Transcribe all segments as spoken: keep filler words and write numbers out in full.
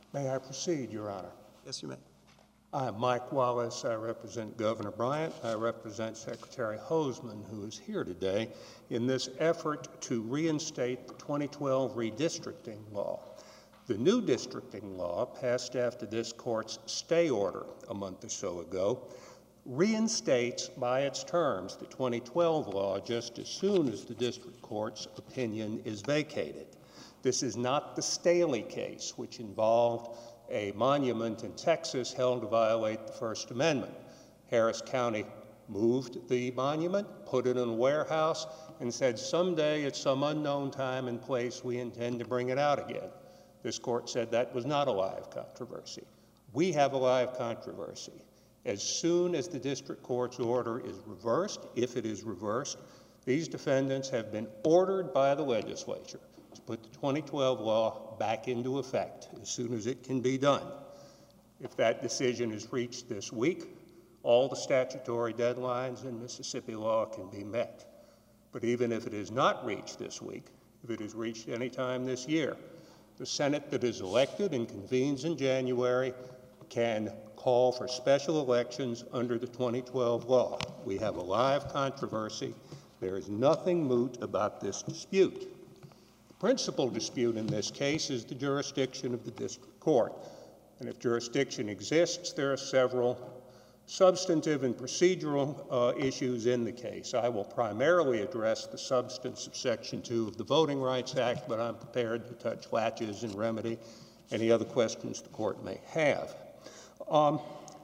May I proceed, Your Honor? Yes, you may. I'm Mike Wallace. I represent Governor Bryant. I represent Secretary Hosemann, who is here today, in this effort to reinstate the twenty twelve redistricting law. The new districting law, passed after this court's stay order a month or so ago, reinstates by its terms the twenty twelve law just as soon as the district court's opinion is vacated. This is not the Staley case, which involved a monument in Texas held to violate the First Amendment. Harris County moved the monument, put it in a warehouse, and said someday at some unknown time and place we intend to bring it out again. This court said that was not a live controversy. We have a live controversy. As soon as the district court's order is reversed, if it is reversed, these defendants have been ordered by the legislature to put the twenty twelve law back into effect as soon as it can be done. If that decision is reached this week, all the statutory deadlines in Mississippi law can be met. But even if it is not reached this week, if it is reached any time this year, the Senate that is elected and convenes in January can call for special elections under the twenty twelve law. We have a live controversy. There is nothing moot about this dispute. The principal dispute in this case is the jurisdiction of the district court. And if jurisdiction exists, there are several substantive and procedural uh, issues in the case. I will primarily address the substance of Section two of the Voting Rights Act, but I'm prepared to touch latches and remedy any other questions the court may have. Um,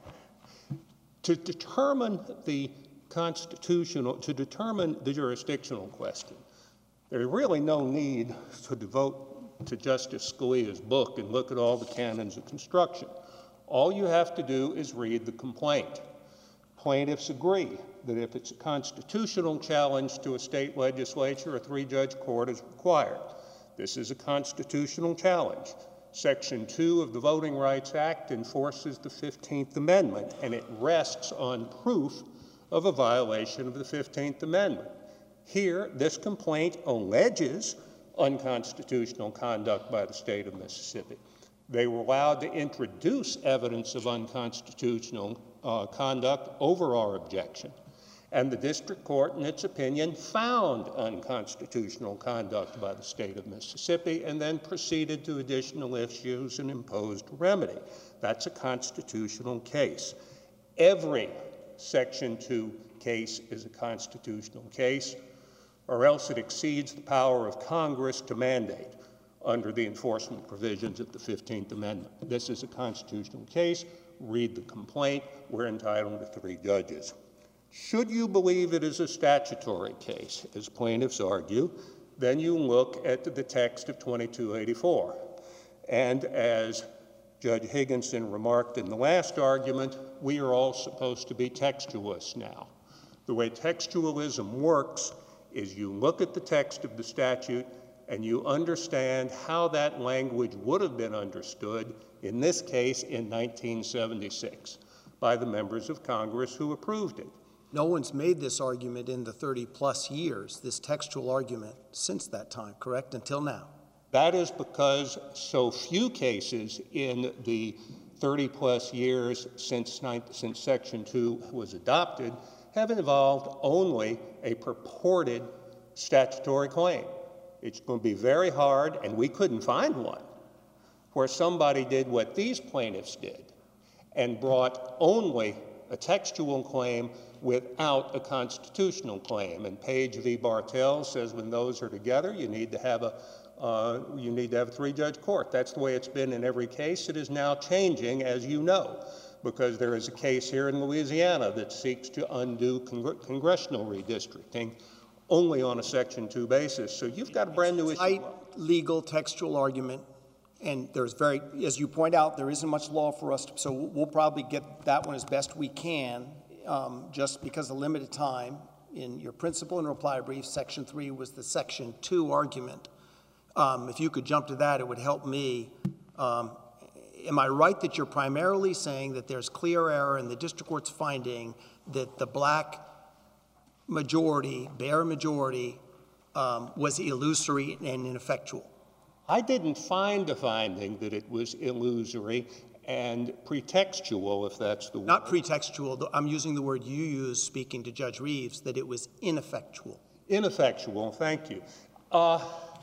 to determine the constitutional, to determine the jurisdictional question, there's really no need to devote to Justice Scalia's book and look at all the canons of construction. All you have to do is read the complaint. Plaintiffs agree that if it's a constitutional challenge to a state legislature, a three-judge court is required. This is a constitutional challenge. Section two of the Voting Rights Act enforces the fifteenth Amendment, and it rests on proof of a violation of the fifteenth Amendment. Here, this complaint alleges unconstitutional conduct by the state of Mississippi. They were allowed to introduce evidence of unconstitutional uh, conduct over our objection, and the district court, in its opinion, found unconstitutional conduct by the state of Mississippi and then proceeded to additional issues and imposed remedy. That's a constitutional case. Every Section two case is a constitutional case, or else it exceeds the power of Congress to mandate under the enforcement provisions of the fifteenth Amendment. This is a constitutional case. Read the complaint. We're entitled to three judges. Should you believe it is a statutory case, as plaintiffs argue, then you look at the text of twenty-two eighty-four. And as Judge Higginson remarked in the last argument, we are all supposed to be textualists now. The way textualism works is you look at the text of the statute and you understand how that language would have been understood, in this case in nineteen seventy-six, by the members of Congress who approved it. No one's made this argument in the thirty plus years, this textual argument, since that time, correct, until now? That is because so few cases in the thirty plus years since, since Section two was adopted have involved only a purported statutory claim. It's going to be very hard, and we couldn't find one, where somebody did what these plaintiffs did and brought only a textual claim without a constitutional claim. And Page v. Bartell says when those are together, you need to have a uh, you need to have a three-judge court. That's the way it's been in every case. It is now changing, as you know, because there is a case here in Louisiana that seeks to undo congr congressional redistricting only on a Section two basis. So you've got a brand new issue. Tight legal textual argument, and there's very, as you point out, there isn't much law for us, to, so we'll probably get that one as best we can, um, just because of limited time. In your principal and reply brief, Section three was the Section two argument. Um, if you could jump to that, it would help me. Um, am I right that you're primarily saying that there's clear error in the district court's finding that the black majority, bare majority, um, was illusory and ineffectual? I didn't find a finding that it was illusory and pretextual, if that's the word. Not pretextual. though I'm using the word you used speaking to Judge Reeves, that it was ineffectual. Ineffectual, thank you. Uh,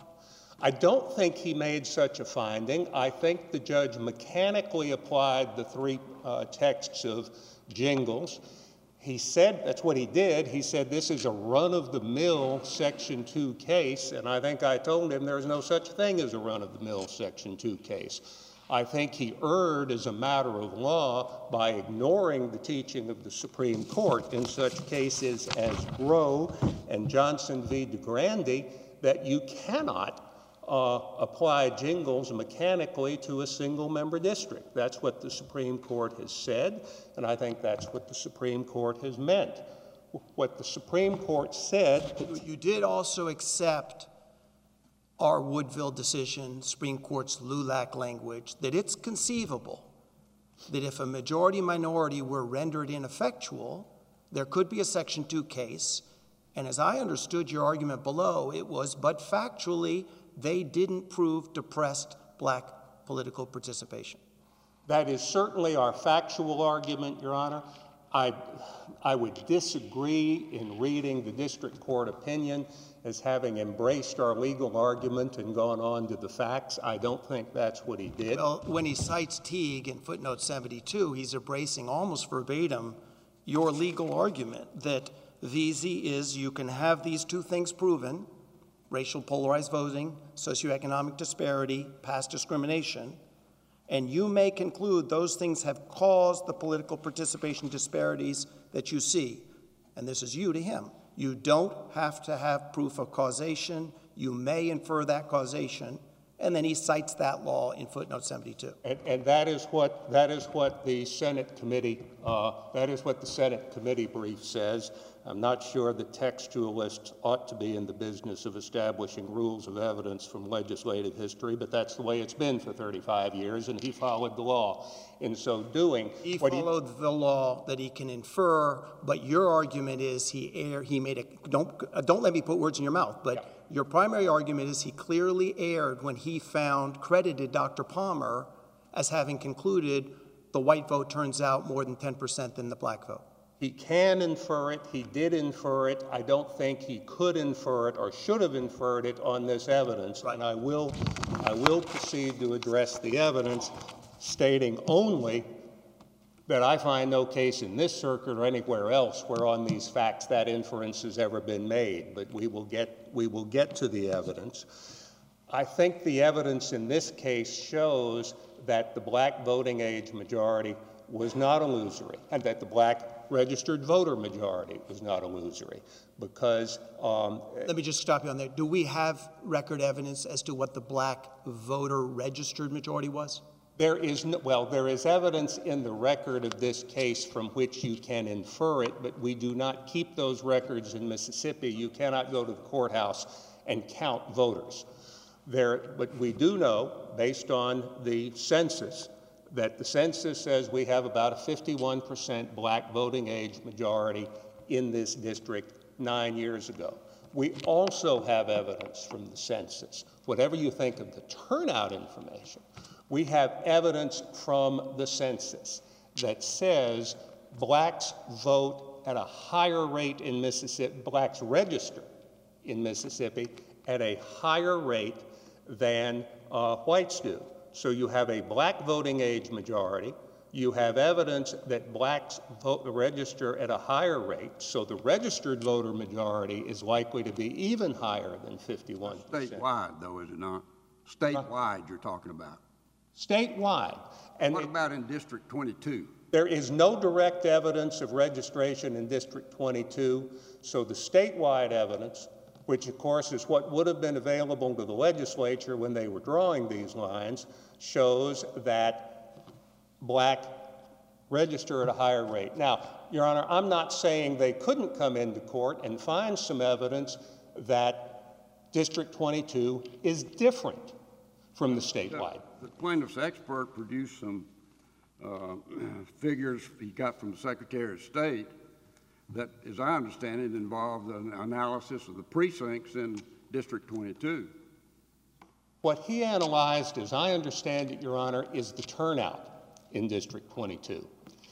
I don't think he made such a finding. I think the judge mechanically applied the three uh, texts of Jingles. He said, that's what he did, he said this is a run-of-the-mill Section two case, and I think I told him there's no such thing as a run-of-the-mill Section two case. I think he erred as a matter of law by ignoring the teaching of the Supreme Court in such cases as Groh and Johnson v. DeGrande that you cannot uh, apply Jingles mechanically to a single-member district. That's what the Supreme Court has said, and I think that's what the Supreme Court has meant. What the Supreme Court said— You did also accept our Woodville decision, Supreme Court's LULAC language, that it's conceivable that if a majority-minority were rendered ineffectual, there could be a Section two case, and as I understood your argument below, it was, but factually, they didn't prove depressed black political participation. That is certainly our factual argument, Your Honor. I, I would disagree in reading the district court opinion as having embraced our legal argument and gone on to the facts. I don't think that's what he did. Well, when he cites Teague in footnote seventy-two, he's embracing almost verbatim your legal argument that V Z is you can have these two things proven, racial polarized voting, socioeconomic disparity, past discrimination, and you may conclude those things have caused the political participation disparities that you see. And this is you to him. You don't have to have proof of causation. You may infer that causation. And then he cites that law in footnote seventy-two. And, and that is what that is what the Senate committee uh, that is what the Senate committee brief says. I'm not sure that textualists ought to be in the business of establishing rules of evidence from legislative history, but that's the way it's been for thirty-five years, and he followed the law. In so doing, he what followed he, the law that he can infer. But your argument is he erred. He made a don't uh, don't let me put words in your mouth. But yeah. Your primary argument is he clearly erred when he found credited Doctor Palmer as having concluded the white vote turns out more than ten percent than the black vote. He can infer it. He did infer it. I don't think he could infer it or should have inferred it on this evidence. Right. And I will, I will proceed to address the evidence, stating only that I find no case in this circuit or anywhere else where on these facts that inference has ever been made. But we will get, we will get to the evidence. I think the evidence in this case shows that the black voting age majority was not illusory, and that the black registered voter majority was not illusory, because— um, Let me just stop you on there. Do we have record evidence as to what the black voter registered majority was? There is no, well, there is evidence in the record of this case from which you can infer it, but we do not keep those records in Mississippi. You cannot go to the courthouse and count voters. There, but we do know, based on the census, that the census says we have about a fifty-one percent black voting age majority in this district nine years ago. We also have evidence from the census. Whatever you think of the turnout information, we have evidence from the census that says blacks vote at a higher rate in Mississippi, blacks register in Mississippi at a higher rate than uh, whites do. So you have a black voting age majority. You have evidence that blacks vote, register at a higher rate. So the registered voter majority is likely to be even higher than fifty-one percent. Statewide, though, is it not? Statewide, you're talking about. Statewide. And what about in District twenty-two? There is no direct evidence of registration in District twenty-two. So the statewide evidence, which of course is what would have been available to the legislature when they were drawing these lines, shows that black register at a higher rate. Now, Your Honor, I'm not saying they couldn't come into court and find some evidence that District twenty-two is different from the statewide. The, the plaintiff's expert produced some uh, figures he got from the Secretary of State that, as I understand it, involved an analysis of the precincts in District twenty-two. What he analyzed, as I understand it, Your Honor, is the turnout in District twenty-two.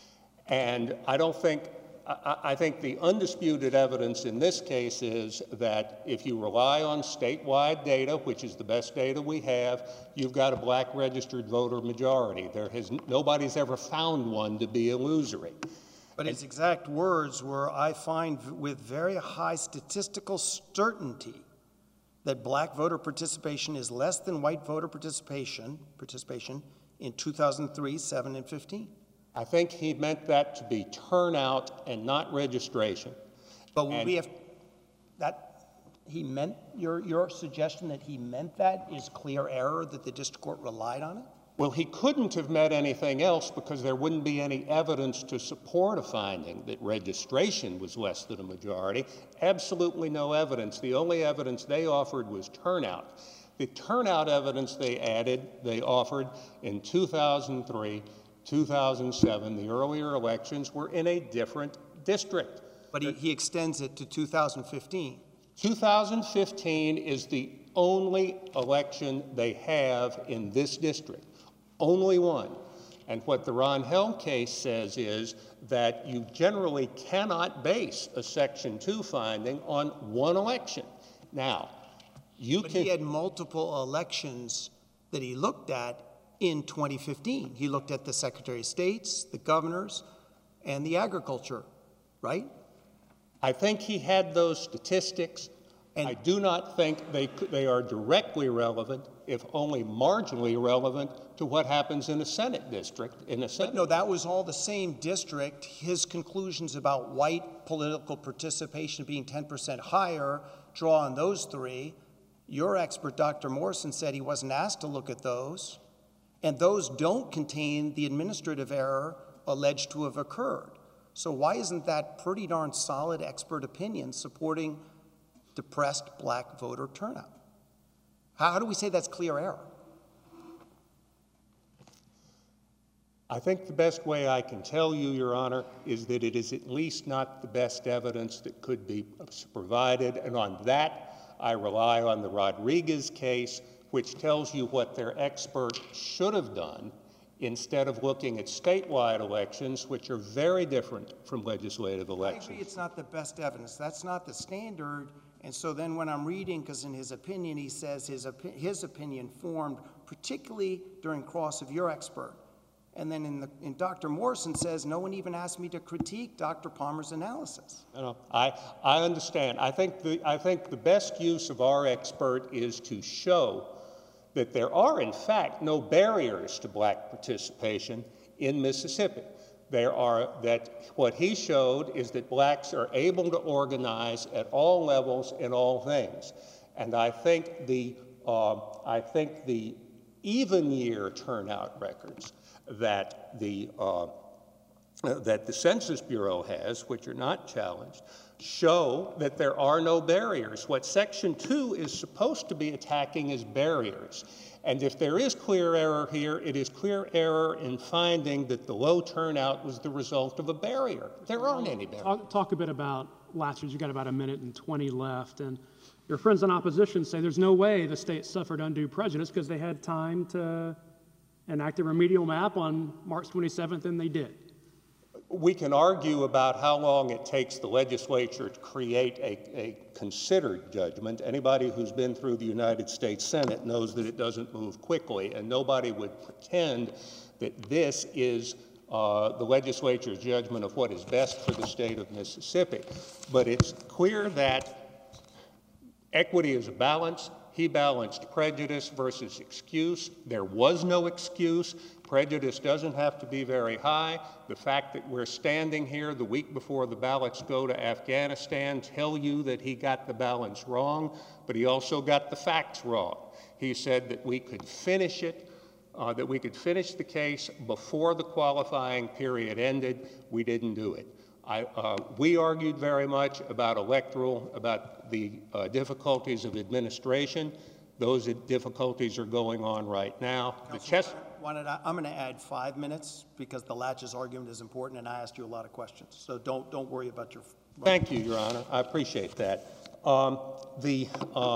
And I don't think, I, I think the undisputed evidence in this case is that if you rely on statewide data, which is the best data we have, you've got a black registered voter majority. There has, nobody's ever found one to be illusory. But his exact words were, I find with very high statistical certainty that black voter participation is less than white voter participation, participation in two thousand three, seven, and fifteen. I think he meant that to be turnout and not registration. But would And- we have, that, he meant, your, your suggestion that he meant that is clear error, that the district court relied on it? Well, he couldn't have meant anything else because there wouldn't be any evidence to support a finding that registration was less than a majority. Absolutely no evidence. The only evidence they offered was turnout. The turnout evidence they added, they offered in two thousand three, two thousand seven, the earlier elections were in a different district. But he, he extends it to two thousand fifteen. two thousand fifteen is the only election they have in this district. Only one. And what the Ron Hell case says is that you generally cannot base a Section two finding on one election. Now, you But can... he had multiple elections that he looked at in twenty fifteen. He looked at the Secretary of States, the governors, and the agriculture, right? I think he had those statistics. And- I do not think they, could- they are directly relevant, if only marginally relevant, to what happens in a Senate district. In a Senate. But no, that was all the same district. His conclusions about white political participation being ten percent higher draw on those three. Your expert, Doctor Morrison, said he wasn't asked to look at those, and those don't contain the administrative error alleged to have occurred. So why isn't that pretty darn solid expert opinion supporting depressed black voter turnout? How, how do we say that's clear error? I think the best way I can tell you, Your Honor, is that it is at least not the best evidence that could be provided, and on that I rely on the Rodriguez case, which tells you what their expert should have done instead of looking at statewide elections, which are very different from legislative I elections. agree it's not the best evidence. That's not the standard. And so then when I'm reading, because in his opinion, he says his, opi- his opinion formed particularly during cross of your expert. And then in, the, in Doctor Morrison says, no one even asked me to critique Doctor Palmer's analysis. No, no, I, I understand. I think, the, I think the best use of our expert is to show that there are, in fact, no barriers to black participation in Mississippi. There are, that what he showed is that blacks are able to organize at all levels in all things. And I think the, uh, I think the even year turnout records that the, uh, that the Census Bureau has, which are not challenged, show that there are no barriers. What Section two is supposed to be attacking is barriers. And if there is clear error here, it is clear error in finding that the low turnout was the result of a barrier. There aren't any barriers. Talk, talk a bit about last year. You've got about a minute and twenty left. And your friends in opposition say there's no way the state suffered undue prejudice because they had time to enact a remedial map on March twenty-seventh, and they did. We can argue about how long it takes the legislature to create a, a considered judgment. Anybody who's been through the United States Senate knows that it doesn't move quickly, and nobody would pretend that this is uh, the legislature's judgment of what is best for the state of Mississippi. But it's clear that equity is a balance. He balanced prejudice versus excuse. There was no excuse. Prejudice doesn't have to be very high. The fact that we're standing here the week before the ballots go to Afghanistan tell you that he got the balance wrong, but he also got the facts wrong. He said that we could finish it, uh, that we could finish the case before the qualifying period ended. We didn't do it. I, uh, we argued very much about electoral, about the uh, difficulties of administration. Those difficulties are going on right now. The chess. Wanted, I'm going to add five minutes because the Latches argument is important, and I asked you a lot of questions. So don't don't worry about your. Thank you, Your Honor. I appreciate that. Um, the um,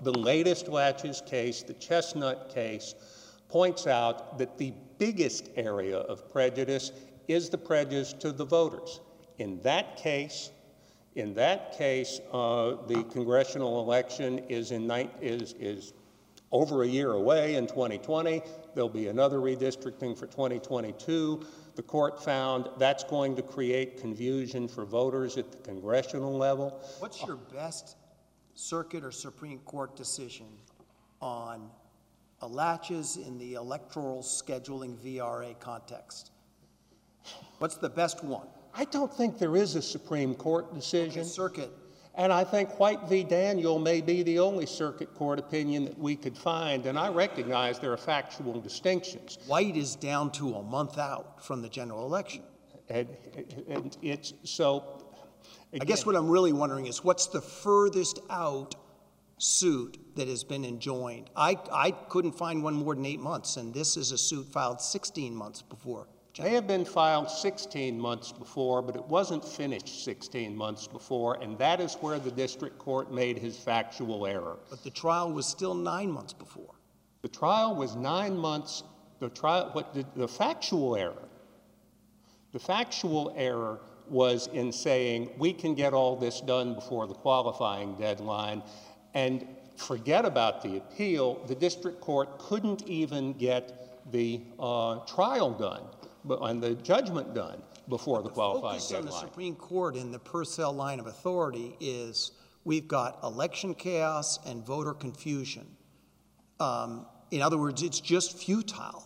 the latest Latches case, the Chestnut case, points out that the biggest area of prejudice is the prejudice to the voters. In that case, in that case, uh, the congressional election is in ni- is is over a year away in twenty twenty. There'll be another redistricting for twenty twenty-two. The court found that's going to create confusion for voters at the congressional level. What's your best circuit or Supreme Court decision on a Latches in the electoral scheduling V R A context? What's the best one? I don't think there is a Supreme Court decision. Okay, circuit. And I think White v. Daniel may be the only circuit court opinion that we could find, and I recognize there are factual distinctions. White is down to a month out from the general election. And, and it's so. Again, I guess what I'm really wondering is what's the furthest out suit that has been enjoined? I, I couldn't find one more than eight months, and this is a suit filed sixteen months before. May have been filed sixteen months before, but it wasn't finished sixteen months before, and that is where the district court made his factual error. But the trial was still nine months before. The trial was nine months, the trial, what the, the factual error, the factual error was in saying we can get all this done before the qualifying deadline, and forget about the appeal. The district court couldn't even get the uh, trial done, but and the judgment done before the qualifying focus deadline. on the Supreme Court in the Purcell line of authority is we've got election chaos and voter confusion. Um, in other words, it's just futile.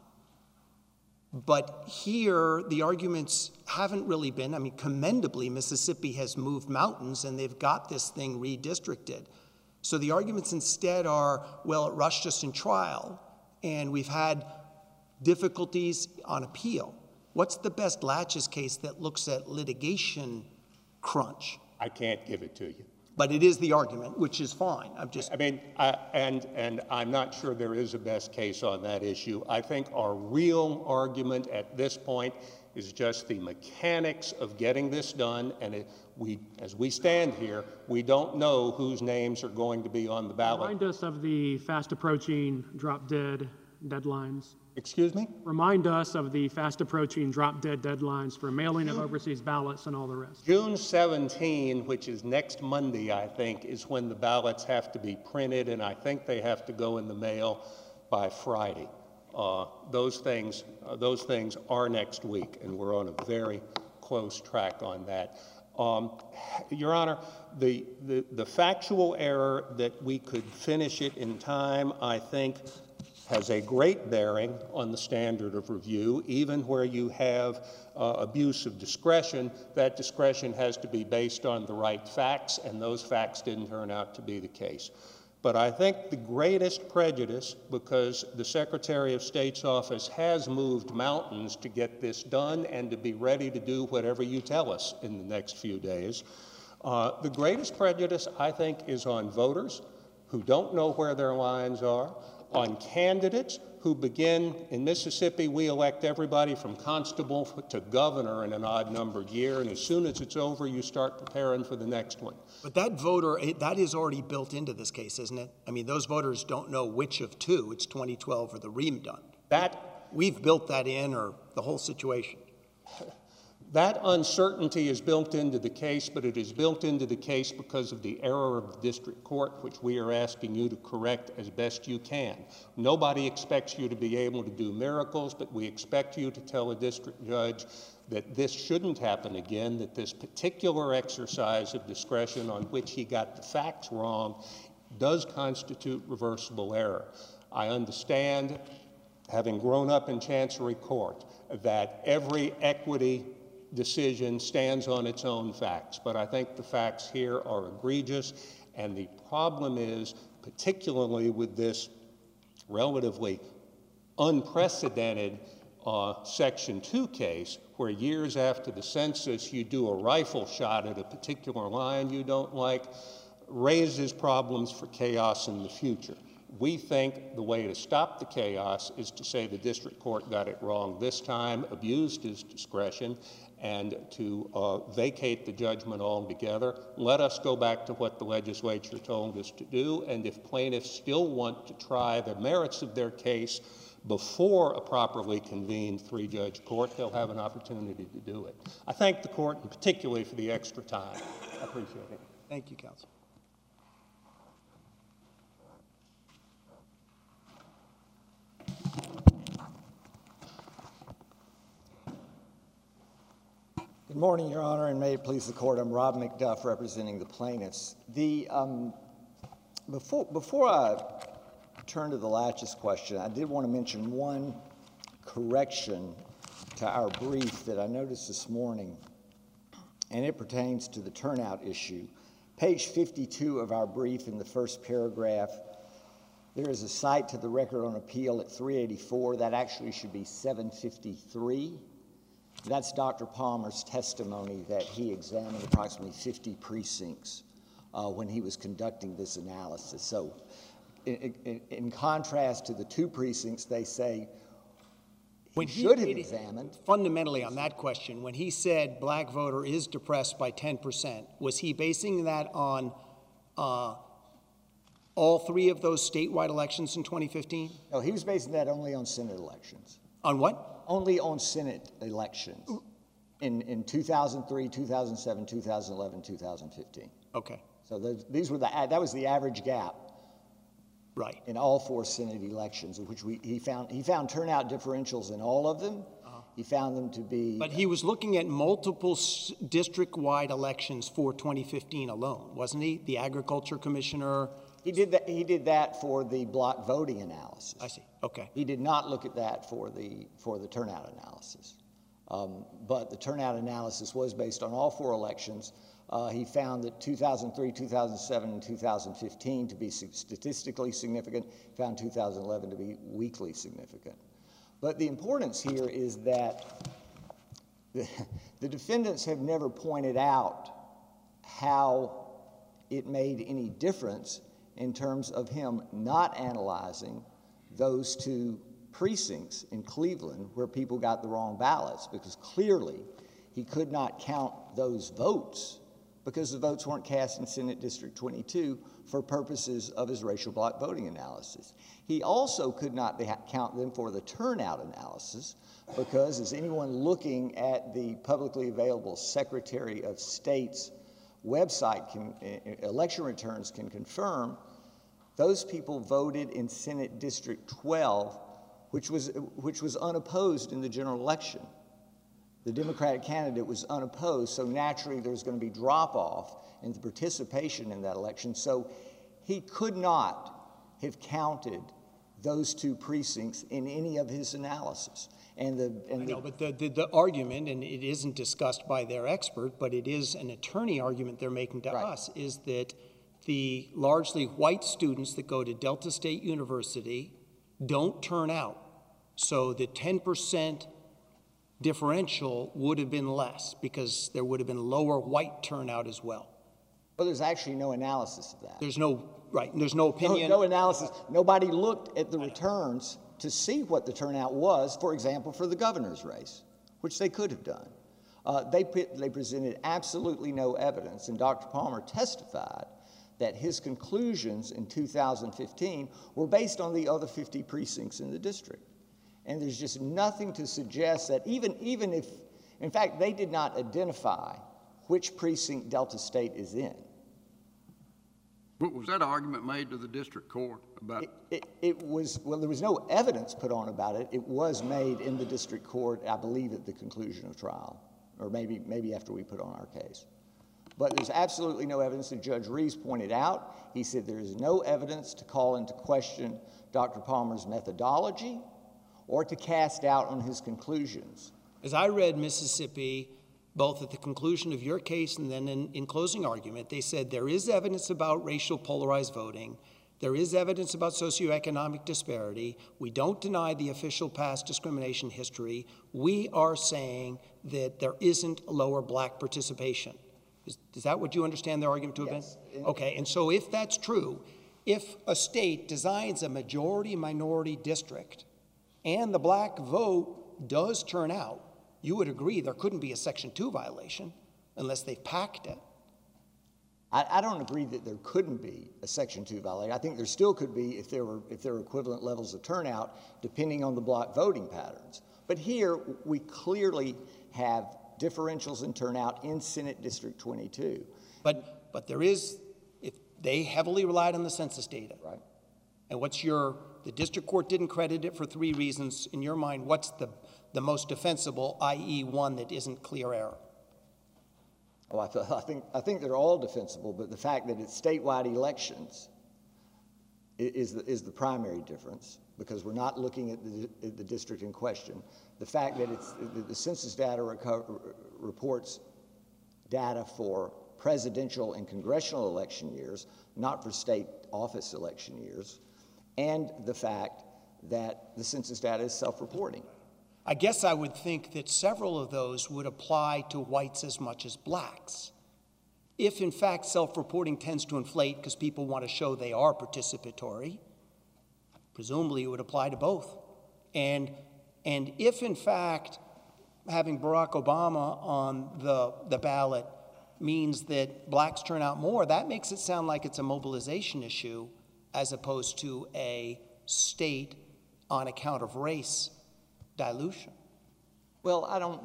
But here, the arguments haven't really been, I mean, commendably, Mississippi has moved mountains and they've got this thing redistricted. So the arguments instead are, well, it rushed us in trial and we've had difficulties on appeal. What's the best Latches case that looks at litigation crunch? I can't give it to you. But it is the argument, which is fine. I'm just. I mean, I, and and I'm not sure there is a best case on that issue. I think our real argument at this point is just the mechanics of getting this done, and it, we, as we stand here, we don't know whose names are going to be on the ballot. Remind us of the fast approaching drop dead deadlines. Excuse me? Remind us of the fast approaching drop dead deadlines for mailing of overseas ballots and all the rest. June seventeenth, which is next Monday, I think, is when the ballots have to be printed, and I think they have to go in the mail by Friday. Uh, those things, uh, those things are next week, and we're on a very close track on that. Um, Your Honor, the, the, the factual error that we could finish it in time, I think, has a great bearing on the standard of review. Even where you have uh, abuse of discretion, that discretion has to be based on the right facts, and those facts didn't turn out to be the case. But I think the greatest prejudice, because the Secretary of State's office has moved mountains to get this done and to be ready to do whatever you tell us in the next few days, uh, the greatest prejudice, I think, is on voters who don't know where their lines are, on candidates who begin, in Mississippi, we elect everybody from constable to governor in an odd-numbered year, and as soon as it's over, you start preparing for the next one. But that voter, that is already built into this case, isn't it? I mean, those voters don't know which of two, it's twenty twelve or the Ream done. That, We've built that in, or the whole situation. that uncertainty is built into the case, but it is built into the case because of the error of the district court, which we are asking you to correct as best you can. Nobody expects you to be able to do miracles, but we expect you to tell a district judge that this shouldn't happen again, that this particular exercise of discretion on which he got the facts wrong does constitute reversible error. I understand, having grown up in Chancery Court, that every equity decision stands on its own facts, but I think the facts here are egregious, and the problem is, particularly with this relatively unprecedented uh, Section two case, where years after the census you do a rifle shot at a particular line you don't like, raises problems for chaos in the future. we think the way to stop the chaos is to say the district court got it wrong this time, abused his discretion, and to uh, vacate the judgment altogether. Let us go back to what the legislature told us to do, and if plaintiffs still want to try the merits of their case before a properly convened three-judge court, they'll have an opportunity to do it. I thank the court, and particularly for the extra time. I appreciate it. Thank you, counsel. Good morning, Your Honor, and may it please the court. I'm Rob McDuff, representing the plaintiffs. The um, before before I turn to the laches question, I did want to mention one correction to our brief that I noticed this morning, and it pertains to the turnout issue. Page fifty-two of our brief, in the first paragraph, there is a cite to the record on appeal at three eighty-four. That actually should be seven fifty-three. That's Doctor Palmer's testimony that he examined approximately fifty precincts uh, when he was conducting this analysis. So in, in, in contrast to the two precincts, they say When he he should have made it- examined. Fundamentally, on that question, when he said black voter is depressed by ten percent, was he basing that on uh, all three of those statewide elections in twenty fifteen? No, he was basing that only on Senate elections. On what? Only on Senate elections in, in two thousand three, two thousand seven, two thousand eleven, two thousand fifteen. Okay, So those, these were the, that was the average gap right. in all four Senate elections, in which we, he found, he found turnout differentials in all of them. He found them to be. But he was looking at multiple s- district-wide elections for twenty fifteen alone, wasn't he? The agriculture commissioner. He did that, he did that for the block voting analysis. I see. Okay. He did not look at that for the, for the turnout analysis. Um, but the turnout analysis was based on all four elections. Uh, he found that two thousand three, two thousand seven, and two thousand fifteen to be statistically significant, found two thousand eleven to be weakly significant. But the importance here is that the, the defendants have never pointed out how it made any difference in terms of him not analyzing those two precincts in Cleveland where people got the wrong ballots, because clearly he could not count those votes because the votes weren't cast in Senate District twenty-two for purposes of his racial block voting analysis. He also could not count them for the turnout analysis because, as anyone looking at the publicly available Secretary of State's website, can, election returns can confirm, those people voted in Senate District twelve, which was, which was unopposed in the general election. The Democratic candidate was unopposed, so naturally there's going to be drop-off in the participation in that election. So he could not have counted those two precincts in any of his analysis. And the, and I know, the, but the, the, the argument, and it isn't discussed by their expert, but it is an attorney argument they're making to Right. us, is that the largely white students that go to Delta State University don't turn out. So the ten percent differential would have been less because there would have been lower white turnout as well. well, there's actually no analysis of that. There's no, right, there's no No, opinion. no analysis. Nobody looked at the returns to see what the turnout was, for example, for the governor's race, which they could have done. Uh, they, they presented absolutely no evidence, and Doctor Palmer testified that his conclusions in two thousand fifteen were based on the other fifty precincts in the district. And there's just nothing to suggest that even, even if, in fact, they did not identify which precinct Delta State is in. But was that argument made to the district court about? It, it, it was, well, there was no evidence put on about it. It was made in the district court, I believe, at the conclusion of trial, or maybe, maybe after we put on our case. But there's absolutely no evidence that Judge Reeves pointed out. He said there is no evidence to call into question Doctor Palmer's methodology or to cast doubt on his conclusions. As I read Mississippi, both at the conclusion of your case and then in, in closing argument, they said there is evidence about racial polarized voting. There is evidence about socioeconomic disparity. We don't deny the official past discrimination history. We are saying that there isn't lower black participation. Is, is that what you understand their argument to have Yes. been? Okay, and so if that's true, if a state designs a majority-minority district and the black vote does turn out, you would agree there couldn't be a Section two violation unless they've packed it. I, I don't agree that there couldn't be a Section two violation. I think there still could be if there were if there were equivalent levels of turnout, depending on the block voting patterns. But here we clearly have differentials in turnout in Senate District twenty-two. But but there is, if they heavily relied on the census data. Right. And what's your, the district court didn't credit it for three reasons. In your mind, what's the, the most defensible, that is one that isn't clear error? Oh, I, th I think I think they're all defensible, but the fact that it's statewide elections is the, is the primary difference, because we're not looking at the, at the district in question. The fact that it's the census data reports data for presidential and congressional election years, not for state office election years, and the fact that the census data is self-reporting. I guess I would think that several of those would apply to whites as much as blacks. If, in fact, self-reporting tends to inflate because people want to show they are participatory, presumably it would apply to both. And, and if, in fact, having Barack Obama on the, the ballot means that blacks turn out more, that makes it sound like it's a mobilization issue as opposed to a state on account of race dilution. Well, I don't,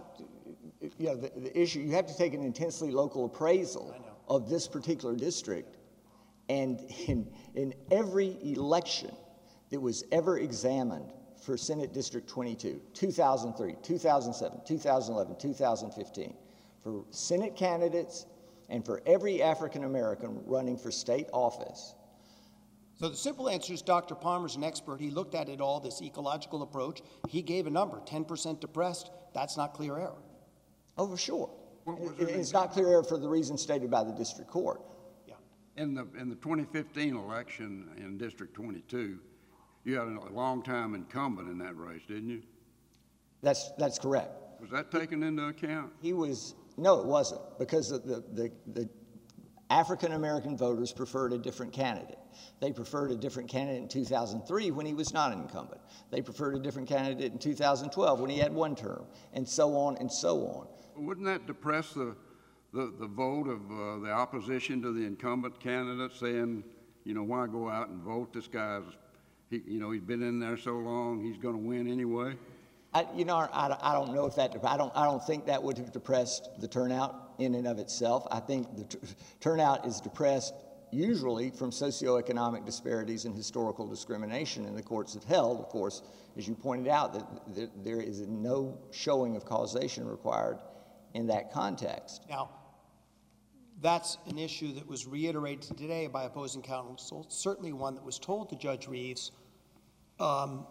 you know, the, the issue, you have to take an intensely local appraisal of this particular district, and in, in every election that was ever examined for Senate District twenty-two, two thousand three, two thousand seven, two thousand eleven, two thousand fifteen, for Senate candidates and for every African American running for state office. So the simple answer is Doctor Palmer's an expert. He looked at it all, this ecological approach. He gave a number, ten percent depressed. That's not clear error. Oh, for sure. It, it's not clear error for the reasons stated by the district court. Yeah. In the, in the twenty fifteen election in District twenty-two, you had a long-time incumbent in that race, didn't you? That's, that's correct. Was that taken into account? He was, no, it wasn't, because the, the, the, the African-American voters preferred a different candidate. They preferred a different candidate in two thousand three when he was not an incumbent. They preferred a different candidate in two thousand twelve when he had one term, and so on and so on. Wouldn't that depress the, the, the vote of uh, the opposition to the incumbent candidate, saying, you know, why go out and vote? This guy's, he, you know, he's been in there so long, he's going to win anyway? I, you know, I, I don't know if that, I don't, I don't think that would have depressed the turnout in and of itself. I think the t turnout is depressed usually from socioeconomic disparities and historical discrimination, and the courts have held, of course, as you pointed out, that, that there is no showing of causation required in that context. Now, that's an issue that was reiterated today by opposing counsel, certainly one that was told to Judge Reeves, um,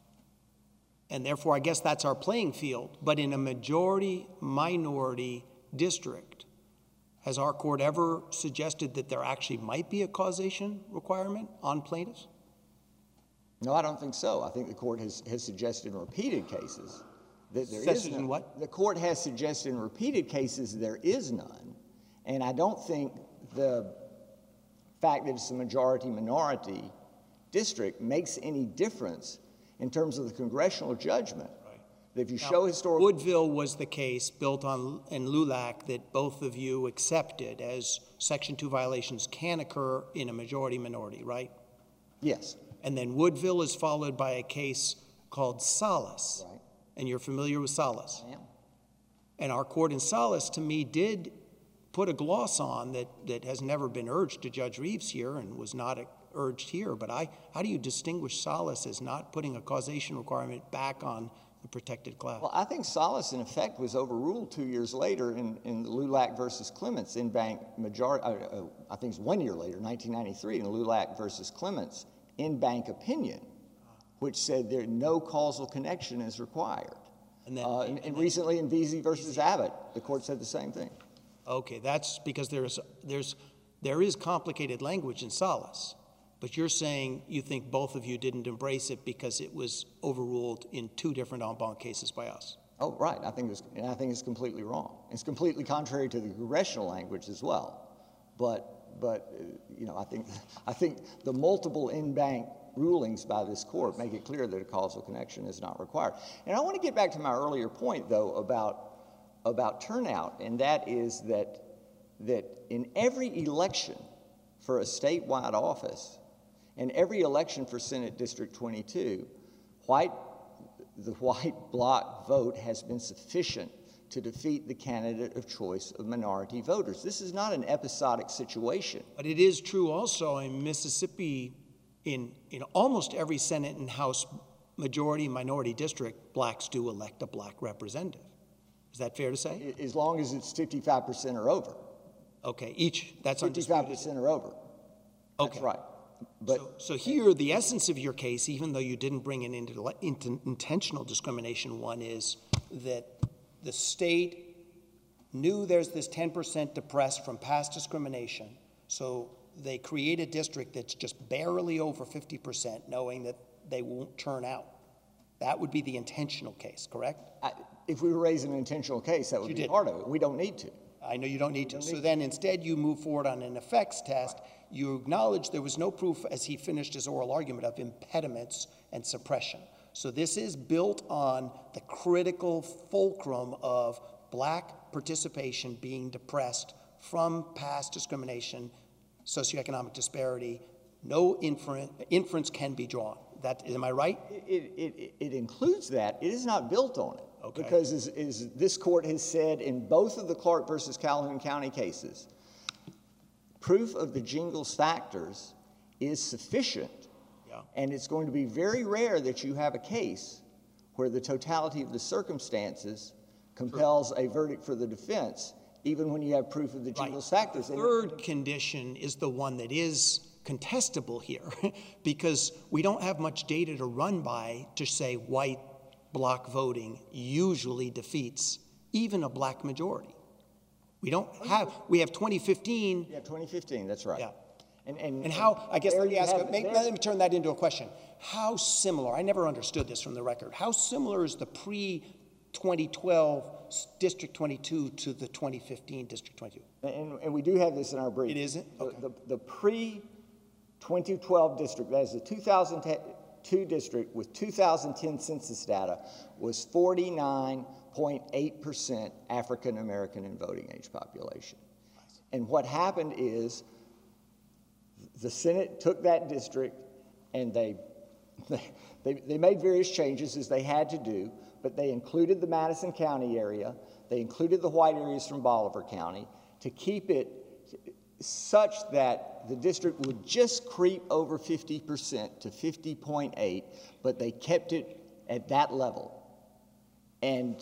and therefore I guess that's our playing field. But in a majority-minority district, has our court ever suggested that there actually might be a causation requirement on plaintiffs? No, I don't think so. I think the court has, has suggested in repeated cases that there Suggested is none. in what? The court has suggested in repeated cases there is none, and I don't think the fact that it's a majority-minority district makes any difference in terms of the congressional judgment. Right. That if you now, show historical... Woodville was the case built on in LULAC that both of you accepted as Section two violations can occur in a majority-minority, right? Yes. And then Woodville is followed by a case called Salas. Right. And you're familiar with Salas? I am. And our court in Salas, to me, did put a gloss on that, that has never been urged to Judge Reeves here and was not a, urged here. But I, how do you distinguish Salas as not putting a causation requirement back on the protected class? Well, I think Salas, in effect, was overruled two years later in, in the LULAC versus Clements in-bank majority, uh, uh, I think it's one year later, nineteen ninety-three, in LULAC versus Clements in-bank opinion, which said there no causal connection is required. And, then, uh, and, and recently in Veazey versus Abbott, the court said the same thing. Okay, that's because there's, there's, there is complicated language in Salas, but you're saying you think both of you didn't embrace it because it was overruled in two different en banc cases by us. Oh, right. I think it's, and I think it's completely wrong. It's completely contrary to the congressional language as well. But but uh, you know, I think, I think the multiple in-bank rulings by this court make it clear that a causal connection is not required. And I want to get back to my earlier point, though, about, about turnout, and that is that, that in every election for a statewide office, and every election for Senate District twenty-two, white, the white bloc vote has been sufficient to defeat the candidate of choice of minority voters. This is not an episodic situation. But it is true also in Mississippi, in, in almost every Senate and House majority minority district, blacks do elect a black representative. Is that fair to say? As long as it's fifty-five percent or over. Okay, each, that's fifty-five undisputed. percent or over. Okay. That's right. But So, so here, the essence of your case, even though you didn't bring an into, into intentional discrimination one, is that the state knew there's this ten percent depressed from past discrimination, so they create a district that's just barely over fifty percent, knowing that they won't turn out. That would be the intentional case, correct? I, if we were raising an intentional case, that would You be did. part of it. We don't need to. I know you don't need to. So then instead you move forward on an effects test. You acknowledge there was no proof, as he finished his oral argument, of impediments and suppression. So this is built on the critical fulcrum of black participation being depressed from past discrimination, socioeconomic disparity. No inference, inference can be drawn. That, am I right? It, it, it includes that. It is not built on it. Okay. Because as, as this court has said in both of the Clark versus Calhoun County cases, proof of the Jingles factors is sufficient. Yeah. And it's going to be very rare that you have a case where the totality of the circumstances compels a verdict for the defense, even when you have proof of the Jingles factors. The And- third condition is the one that is contestable here because we don't have much data to run by to say white bloc voting usually defeats even a black majority. We don't have, we have twenty fifteen. Yeah, twenty fifteen, that's right. Yeah. And, and, And how, I guess, there let me you ask, have- make, there- let me turn that into a question. How similar, I never understood this from the record, how similar is the pre-twenty twelve District twenty-two to the twenty fifteen District twenty-two? And, and we do have this in our brief. It isn't? The- Okay. The, the pre-twenty twelve district, that is the two thousand two district with two thousand ten census data, was forty-nine point eight percent African American in voting age population. And what happened is the Senate took that district and they, they, they made various changes as they had to do, but they included the Madison County area, they included the white areas from Bolivar County to keep it such that the district would just creep over fifty percent to fifty point eight, but they kept it at that level. And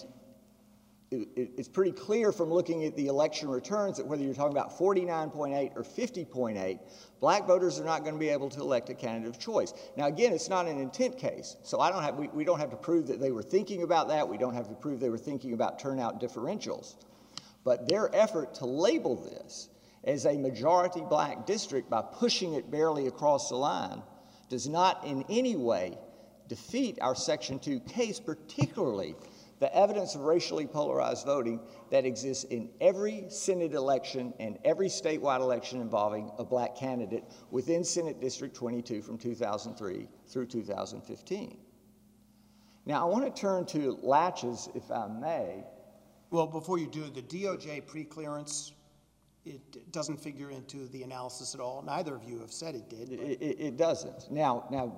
it, it, it's pretty clear from looking at the election returns that whether you're talking about forty-nine point eight or fifty point eight, black voters are not going to be able to elect a candidate of choice. Now, again, it's not an intent case, so I don't have, we, we don't have to prove that they were thinking about that. We don't have to prove they were thinking about turnout differentials. But their effort to label this as a majority black district by pushing it barely across the line does not in any way defeat our Section two case, particularly the evidence of racially polarized voting that exists in every Senate election and every statewide election involving a black candidate within Senate District twenty-two from two thousand three through two thousand fifteen. Now, I want to turn to latches, if I may. Well, before you do, the D O J pre-clearance, it doesn't figure into the analysis at all. Neither of you have said it did. It, it, it doesn't. Now, now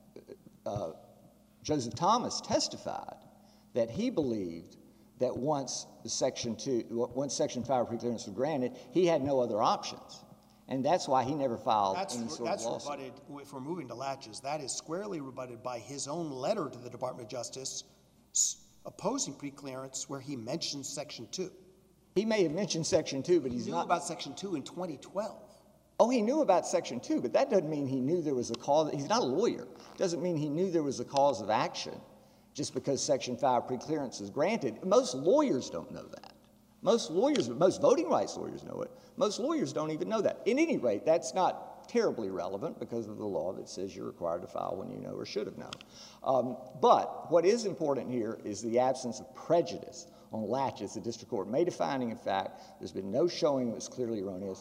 uh, Joseph Thomas testified that he believed that once the Section two, once Section five preclearance was granted, he had no other options. And that's why he never filed That's, any sort that's of lawsuit. rebutted, if we're moving to latches, that is squarely rebutted by his own letter to the Department of Justice s- opposing preclearance where he mentions Section two. He may have mentioned Section two, but He he's knew not. about Section two in twenty twelve. Oh, he knew about Section two, but that doesn't mean he knew there was a cause. He's not a lawyer. Doesn't mean he knew there was a cause of action just because Section five preclearance is granted. Most lawyers don't know that. Most lawyers, most voting rights lawyers know it. Most lawyers don't even know that. At any rate, that's not terribly relevant because of the law that says you're required to file when you know or should have known. Um, but what is important here is the absence of prejudice on latches. The district court made a finding of fact. There's been no showing that was clearly erroneous.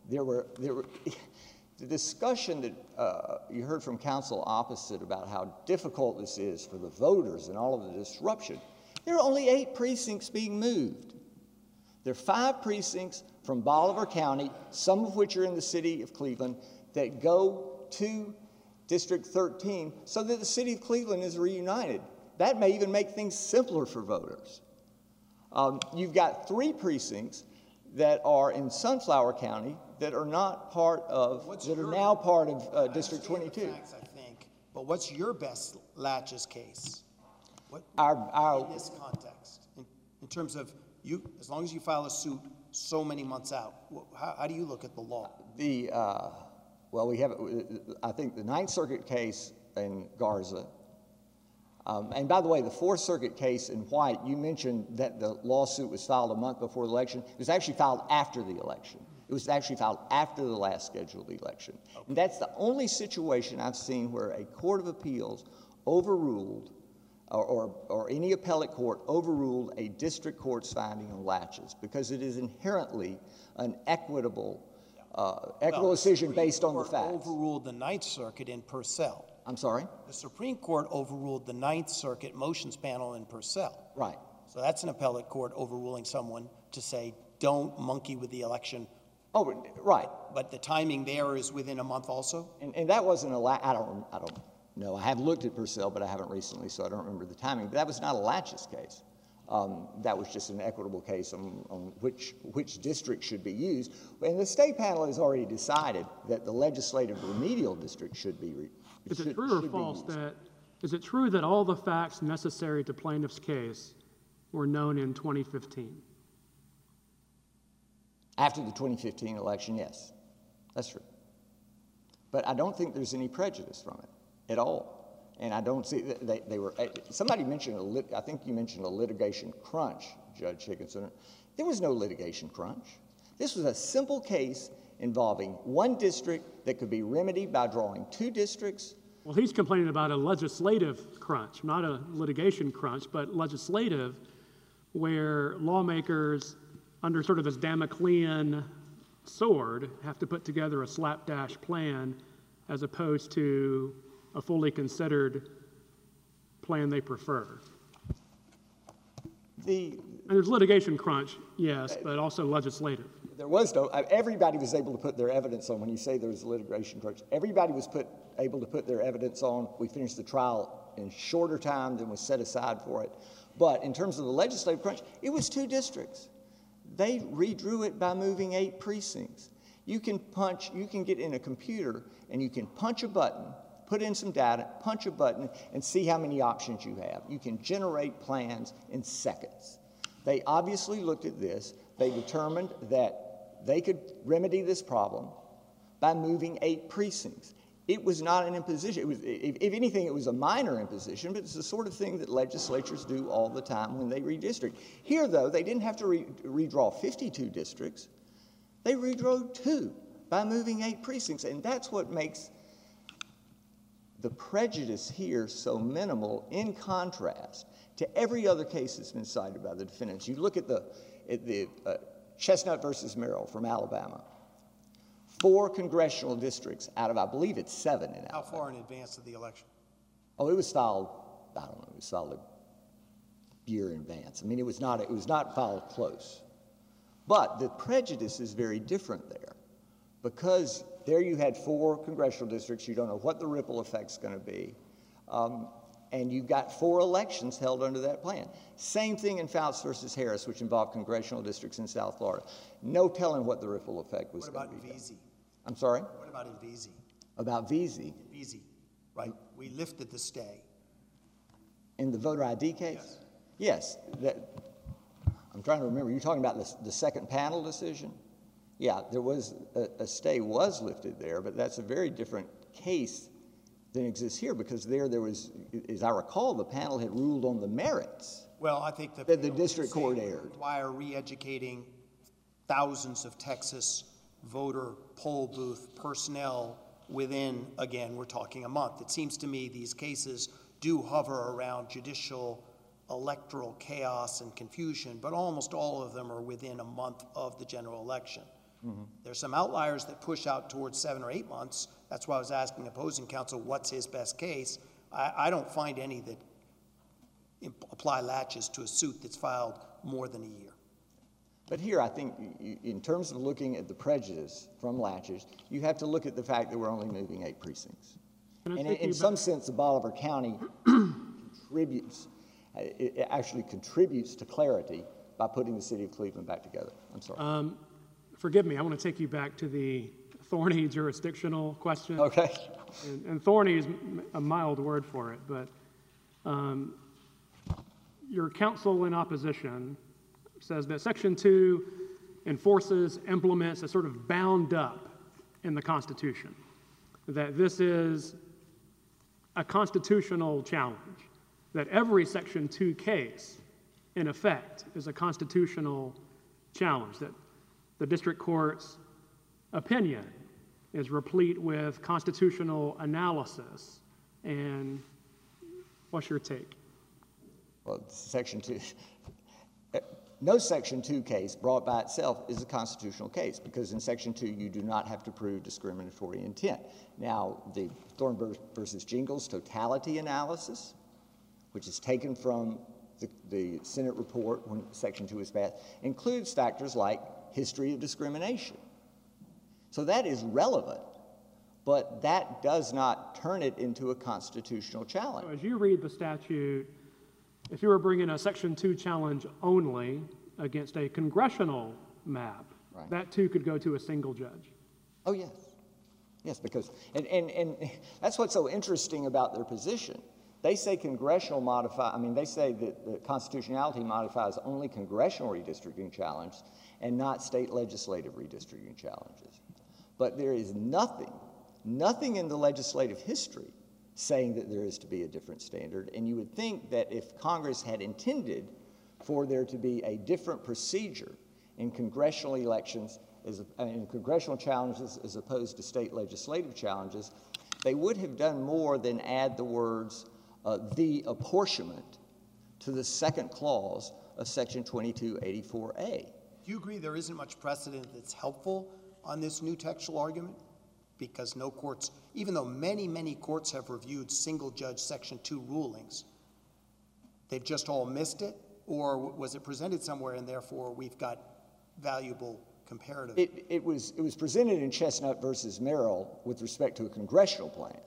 there were, there were the discussion that uh, you heard from counsel opposite about how difficult this is for the voters and all of the disruption. There are only eight precincts being moved. There are five precincts from Bolivar County, some of which are in the city of Cleveland, that go to District thirteen so that the city of Cleveland is reunited. That may even make things simpler for voters. Um, you've got three precincts that are in Sunflower County that are not part of, What's that are your- now part of uh, I District understand the twenty-two. facts, I think, but what's your best Latches case? What, Our, in our, this context, in, in terms of you, as long as you file a suit so many months out, wh- how, how do you look at the law? the, uh, well, we have, I think the Ninth Circuit case in Garza, um, and by the way, the Fourth Circuit case in White, you mentioned that the lawsuit was filed a month before the election. It was actually filed after the election. It was actually filed after the last scheduled election. And that's the only situation I've seen where a court of appeals overruled, or, or, or any appellate court overruled a district court's finding on latches, because it is inherently an equitable, uh, equitable Well, decision Supreme based on the Court facts. Overruled the Ninth Circuit in Purcell. I'm sorry? The Supreme Court overruled the Ninth Circuit motions panel in Purcell. Right. So that's an appellate court overruling someone to say, don't monkey with the election. Oh, right. But the timing there is within a month also? And, and that wasn't a, la- I don't, I don't know. I have looked at Purcell, but I haven't recently, so I don't remember the timing. But that was not a latches case. Um, that was just an equitable case on, on which, which district should be used. And the state panel has already decided that the legislative remedial district should be re- Is should- it true or should be false used. that, is it true that all the facts necessary to plaintiff's case were known in twenty fifteen? After the twenty fifteen election, yes. That's true. But I don't think there's any prejudice from it at all. And I don't see, they, they were, somebody mentioned, a lit, I think you mentioned a litigation crunch, Judge Higginson. There was no litigation crunch. This was a simple case involving one district that could be remedied by drawing two districts. Well, he's complaining about a legislative crunch, not a litigation crunch, but legislative, where lawmakers, under sort of this Damoclean sword, have to put together a slapdash plan as opposed to a fully considered plan they prefer. The, And there's litigation crunch, yes, but also legislative. there was no, everybody was able to put their evidence on. When you say there was litigation crunch, everybody was put, able to put their evidence on. We finished the trial in shorter time than was set aside for it. But in terms of the legislative crunch, it was two districts. They redrew it by moving eight precincts. You can punch, you can get in a computer and you can punch a button, put in some data, punch a button, and see how many options you have. You can generate plans in seconds. They obviously looked at this. They determined that they could remedy this problem by moving eight precincts. It was not an imposition. It was, if, if anything, it was a minor imposition, but it's the sort of thing that legislatures do all the time when they redistrict. Here, though, they didn't have to re redraw fifty-two districts. They redrew two by moving eight precincts, and that's what makes the prejudice here so minimal in contrast to every other case that's been cited by the defendants. You look at the, at the uh, Chestnut versus Merrill from Alabama. Four congressional districts out of, I believe it's seven in Alabama. How far in advance of the election? Oh, it was filed, I don't know, it was filed a year in advance. I mean, it was not, it was not filed close. But the prejudice is very different there, because there you had four congressional districts. You don't know what the ripple effect's going to be. Um, and you've got four elections held under that plan. Same thing in Fouts versus Harris, which involved congressional districts in South Florida. No telling what the ripple effect was What going about to in be. Vesey? I'm sorry? What about in Vesey? About Vesey. Vesey, right? We lifted the stay. In the voter I D case? Yes. That, I'm trying to remember. You're talking about the, the second panel decision? Yeah, there was, a, a stay was lifted there, but that's a very different case than exists here, because there, there was, as I recall, the panel had ruled on the merits. Well, I think the, That the district court erred. require re-educating thousands of Texas voter poll booth personnel within, again, we're talking a month. It seems to me these cases do hover around judicial electoral chaos and confusion, but almost all of them are within a month of the general election. There's some outliers that push out towards seven or eight months. That's why I was asking opposing counsel, what's his best case? I, I don't find any that imp- apply latches to a suit that's filed more than a year. But here, I think, y- in terms of looking at the prejudice from latches, you have to look at the fact that we're only moving eight precincts. Can I And in, take you in back- some sense, the Bolivar County contributes, uh, it it actually contributes to clarity by putting the city of Cleveland back together. I'm sorry. Um, forgive me, I want to take you back to the thorny jurisdictional question. Okay. And, and thorny is m- a mild word for it, but um, your counsel in opposition says that Section two enforces, implements, is sort of bound up in the Constitution, that this is a constitutional challenge, that every Section two case, in effect, is a constitutional challenge, that the district court's opinion is replete with constitutional analysis. And what's your take? Well, Section two, no Section two case brought by itself is a constitutional case, because in Section two you do not have to prove discriminatory intent. Now, the Thornburg versus Jingles totality analysis, which is taken from the, the Senate report when Section two is passed, includes factors like history of discrimination. So that is relevant, but that does not turn it into a constitutional challenge. So as you read the statute, if you were bringing a Section two challenge only against a congressional map, Right. that too could go to a single judge. Oh, yes. Yes, because, and, and, and that's what's so interesting about their position. They say congressional modify, I mean, they say that the constitutionality modifies only congressional redistricting challenges and not state legislative redistricting challenges. But there is nothing, nothing in the legislative history saying that there is to be a different standard. And you would think that if Congress had intended for there to be a different procedure in congressional elections, as, uh, in congressional challenges as opposed to state legislative challenges, they would have done more than add the words uh, the apportionment to the second clause of Section twenty-two eighty-four A. Do you agree there isn't much precedent that's helpful on this new textual argument? Because no courts, even though many, many courts have reviewed single-judge Section two rulings, they've just all missed it? Or was it presented somewhere and therefore we've got valuable comparative? It, it, was, it was presented in Chestnut versus Merrill with respect to a congressional plan.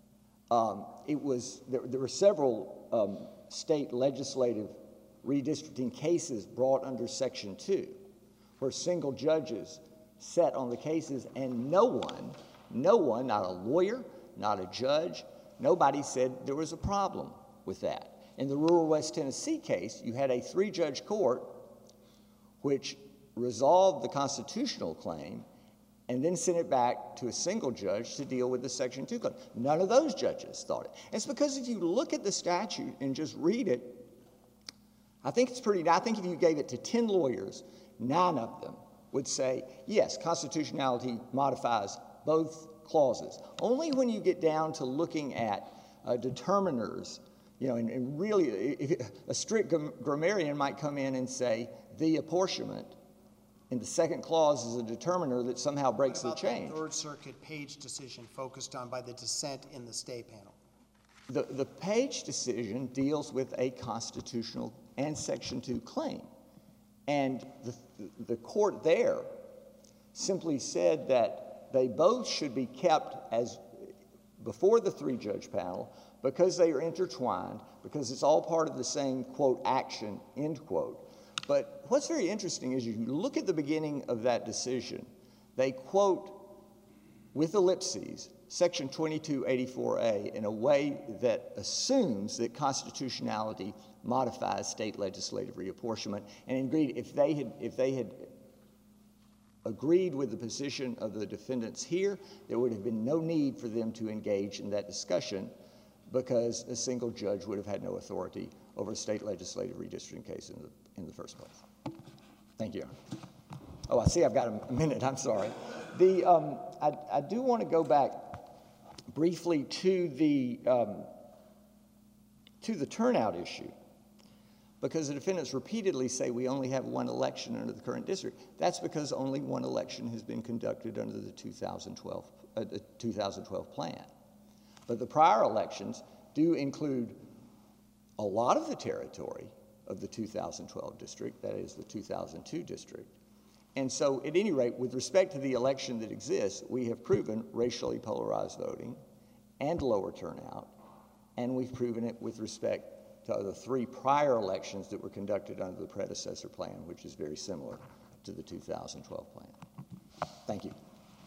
Um, it was, there, there were several um, state legislative redistricting cases brought under Section two, where single judges sat on the cases and no one, no one, not a lawyer, not a judge, nobody said there was a problem with that. In the rural West Tennessee case, you had a three-judge court which resolved the constitutional claim and then sent it back to a single judge to deal with the Section two claim. None of those judges thought it. It's because if you look at the statute and just read it, I think it's pretty, I think if you gave it to ten lawyers, nine of them would say, yes, constitutionality modifies both clauses. Only when you get down to looking at uh, determiners, you know, and, and really, if, a strict gram- grammarian might come in and say the apportionment, and the second clause is a determiner that somehow breaks the What about chain. that Third Circuit Page decision focused on by the dissent in the stay panel? The, the Page decision deals with a constitutional and Section two claim. And the, the court there simply said that they both should be kept as before the three-judge panel because they are intertwined, because it's all part of the same, quote, action, end quote. But what's very interesting is you look at the beginning of that decision, they quote with ellipses Section twenty-two eighty-four A in a way that assumes that constitutionality modifies state legislative reapportionment. And indeed, if they had, if they had agreed with the position of the defendants here, there would have been no need for them to engage in that discussion because a single judge would have had no authority over a state legislative redistricting case in the, in the first place. Thank you. Oh, I see I've got a minute. I'm sorry. The, um, I, I do want to go back briefly to the, um, to the turnout issue. because the defendants repeatedly say we only have one election under the current district. That's because only one election has been conducted under the two thousand twelve, uh, the two thousand twelve plan. But the prior elections do include a lot of the territory of the two thousand twelve district, that is the two thousand two district. And so, at any rate, with respect to the election that exists, we have proven racially polarized voting and lower turnout, and we've proven it with respect to the three prior elections that were conducted under the predecessor plan, which is very similar to the two thousand twelve plan. Thank you.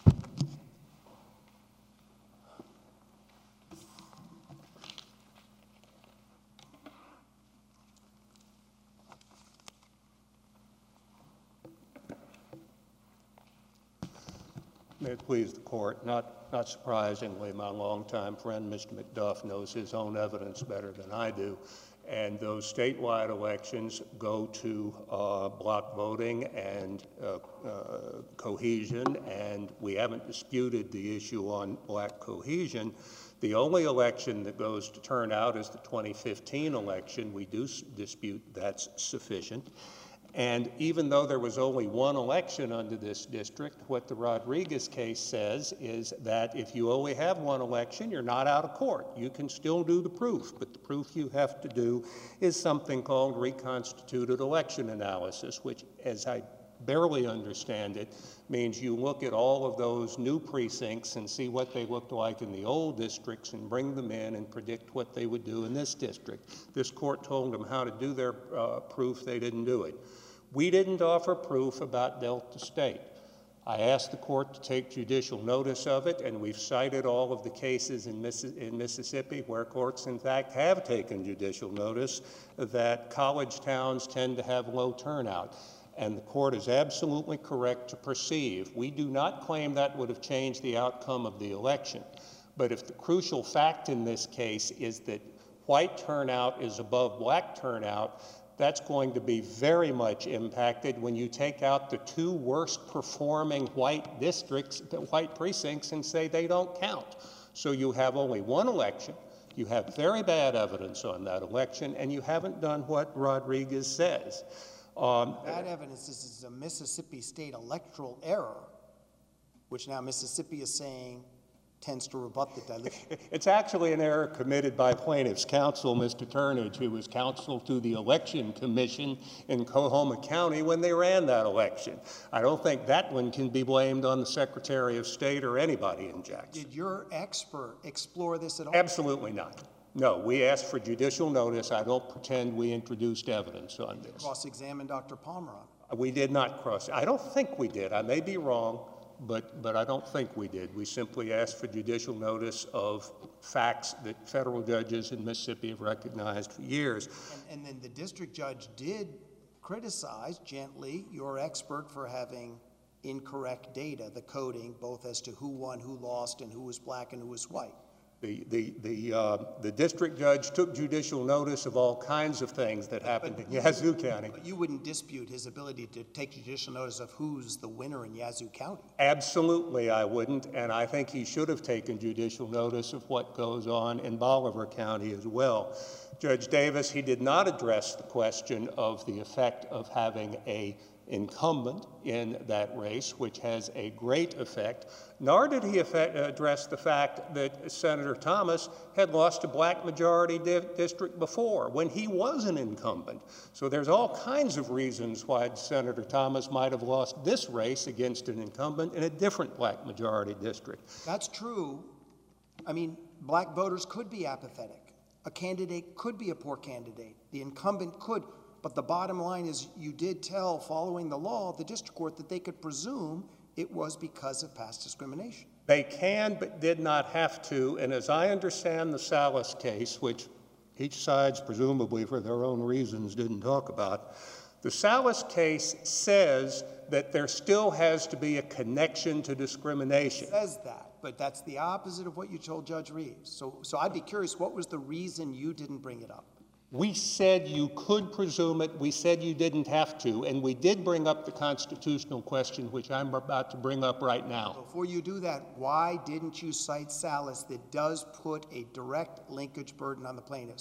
May it please the court, not, not surprisingly, my longtime friend, Mister McDuff, knows his own evidence better than I do. And those statewide elections go to uh, block voting and uh, uh, cohesion, and we haven't disputed the issue on black cohesion. The only election that goes to turnout is the twenty fifteen election. We do dispute that's sufficient. And even though there was only one election under this district, what the Rodriguez case says is that if you only have one election, you're not out of court. You can still do the proof, but the proof you have to do is something called reconstituted election analysis, which, as I barely understand it, means you look at all of those new precincts and see what they looked like in the old districts and bring them in and predict what they would do in this district. This court told them how to do their uh, proof. They didn't do it. We didn't offer proof about Delta State. I asked the court to take judicial notice of it, and we've cited all of the cases in, Miss in Mississippi where courts, in fact, have taken judicial notice that college towns tend to have low turnout. And the court is absolutely correct to perceive. We do not claim that would have changed the outcome of the election. But if the crucial fact in this case is that white turnout is above black turnout, that's going to be very much impacted when you take out the two worst performing white districts, the white precincts, and say they don't count. So you have only one election, you have very bad evidence on that election, and you haven't done what Rodriguez says. Um, Bad evidence, this is a Mississippi state electoral error, which now Mississippi is saying tends to rebut the dilution. It's actually an error committed by plaintiff's counsel, Mister Turnage, who was counsel to the Election Commission in Coahoma County when they ran that election. I don't think that one can be blamed on the Secretary of State or anybody in Jackson. Did your expert explore this at all? Absolutely not. No, we asked for judicial notice. I don't pretend we introduced evidence on this. Cross-examine Doctor Palmer on it. We did not cross. I don't think we did. I may be wrong, but, but I don't think we did. We simply asked for judicial notice of facts that federal judges in Mississippi have recognized for years. And, and then the district judge did criticize gently your expert for having incorrect data, the coding, both as to who won, who lost, and who was black and who was white. The, the, the, uh, the district judge took judicial notice of all kinds of things that happened in Yazoo County. But you wouldn't dispute his ability to take judicial notice of who's the winner in Yazoo County. Absolutely, I wouldn't, and I think he should have taken judicial notice of what goes on in Bolivar County as well. Judge Davis, he did not address the question of the effect of having a incumbent in that race, which has a great effect, nor did he effect, address the fact that Senator Thomas had lost a black majority di district before when he was an incumbent. So there's all kinds of reasons why Senator Thomas might have lost this race against an incumbent in a different black majority district. That's true. I mean, black voters could be apathetic. A candidate could be a poor candidate. The incumbent could. But the bottom line is you did tell, following the law, the district court that they could presume it was because of past discrimination. They can but did not have to, and as I understand the Salas case, which each side's presumably for their own reasons didn't talk about, the Salas case says that there still has to be a connection to discrimination. It says that, but that's the opposite of what you told Judge Reeves. So, so I'd be curious, what was the reason you didn't bring it up? We said you could presume it. We said you didn't have to. And we did bring up the constitutional question, which I'm about to bring up right now. Before you do that, why didn't you cite Salas that does put a direct linkage burden on the plaintiffs?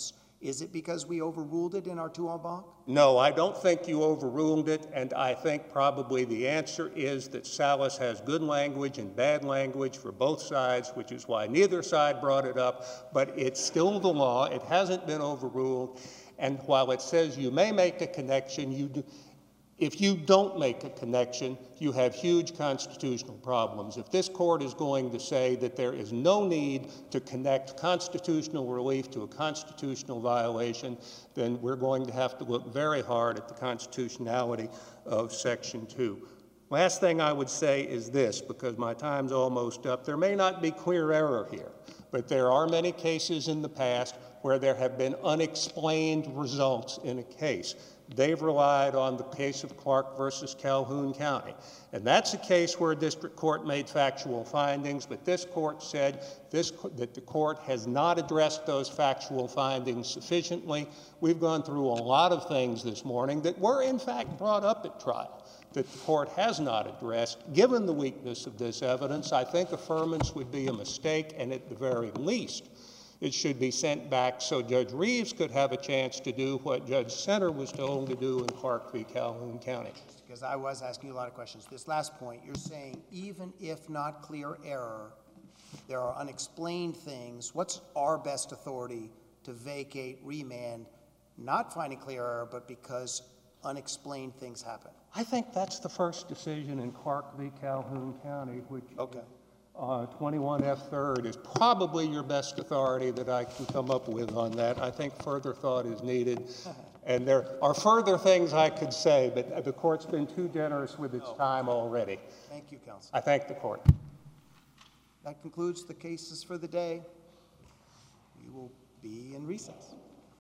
Is it because we overruled it in our two en banc? No, I don't think you overruled it, and I think probably the answer is that Salas has good language and bad language for both sides, which is why neither side brought it up, but it's still the law. It hasn't been overruled, and while it says you may make a connection, you do, if you don't make a connection, you have huge constitutional problems. If this court is going to say that there is no need to connect constitutional relief to a constitutional violation, then we're going to have to look very hard at the constitutionality of Section two. Last thing I would say is this, because my time's almost up. There may not be clear error here, but there are many cases in the past where there have been unexplained results in a case. They've relied on the case of Clark versus Calhoun County. And that's a case where a district court made factual findings, but this court said this, that the court has not addressed those factual findings sufficiently. We've gone through a lot of things this morning that were in fact brought up at trial that the court has not addressed. Given the weakness of this evidence, I think affirmance would be a mistake, and at the very least, it should be sent back so Judge Reeves could have a chance to do what Judge Center was told to do in Clark v. Calhoun County. Because I was asking you a lot of questions. This last point, you're saying even if not clear error, there are unexplained things. What's our best authority to vacate, remand, not finding clear error, but because unexplained things happen? I think that's the first decision in Clark v. Calhoun County, which Okay. Uh, twenty-one F third is probably your best authority that I can come up with on that. I think further thought is needed. And there are further things I could say, but the court's been too generous with its time already. Thank you, counsel. I thank the court. That concludes the cases for the day. We will be in recess.